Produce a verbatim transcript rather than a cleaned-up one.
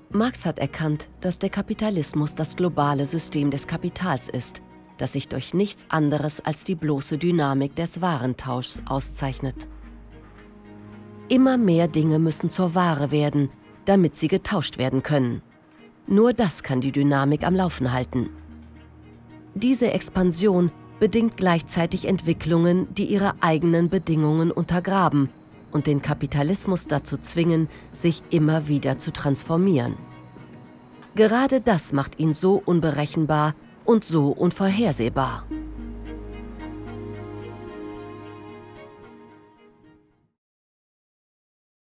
Marx hat erkannt, dass der Kapitalismus das globale System des Kapitals ist, das sich durch nichts anderes als die bloße Dynamik des Warentauschs auszeichnet. Immer mehr Dinge müssen zur Ware werden, damit sie getauscht werden können. Nur das kann die Dynamik am Laufen halten. Diese Expansion bedingt gleichzeitig Entwicklungen, die ihre eigenen Bedingungen untergraben und den Kapitalismus dazu zwingen, sich immer wieder zu transformieren. Gerade das macht ihn so unberechenbar und so unvorhersehbar.